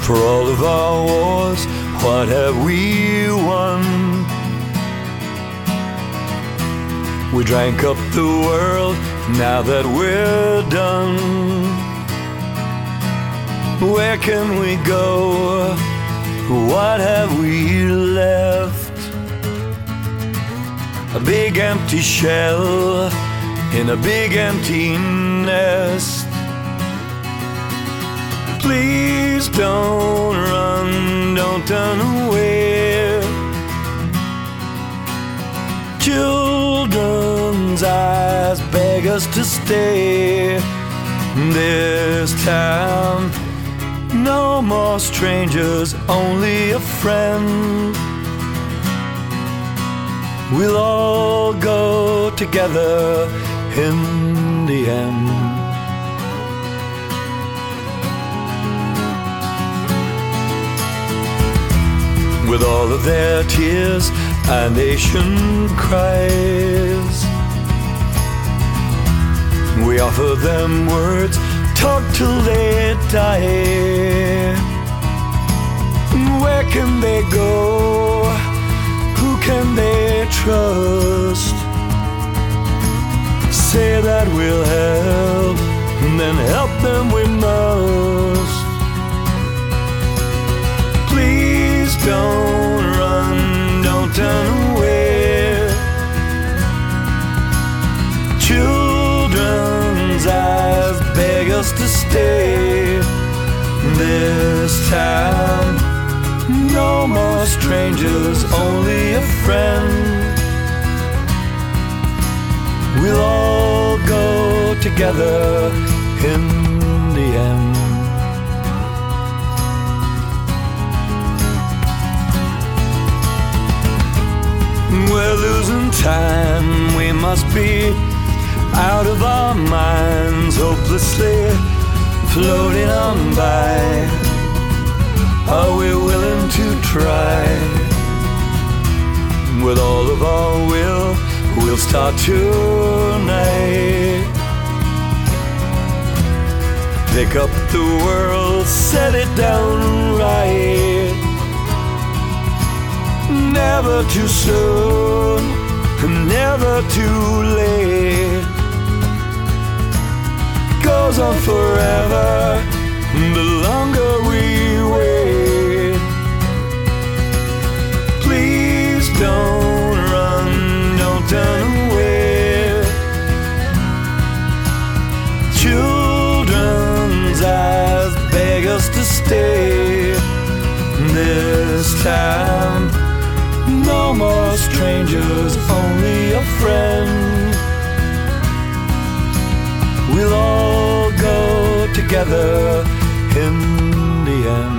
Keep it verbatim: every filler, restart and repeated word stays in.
For all of our wars, what have we won? We drank up the world, now that we're done. Where can we go? What have we left? A big empty shell in a big empty nest. Please don't run, don't turn away. Children's eyes beg us to stay. This time, no more strangers, only a friend. We'll all go together in the end. With all of their tears, our nation cries. We offer them words, talk till they die. Where can they go? Who can they trust? Say that we'll help, and then help them we must. Please don't run, don't turn away. Children's eyes beg us to stay. This time, no more strangers, only a friend. We'll all go together in the end. We're losing time, we must be out of our minds, hopelessly floating on by. Are we willing to try? With all of our will, we'll start tonight. Pick up the world, set it down right. Never too soon, never too late. Goes on forever, the longer we wait. Please don't run, don't turn away. Children's eyes beg us to stay. This time, no more strangers, only a friend. We'll all go together in the end.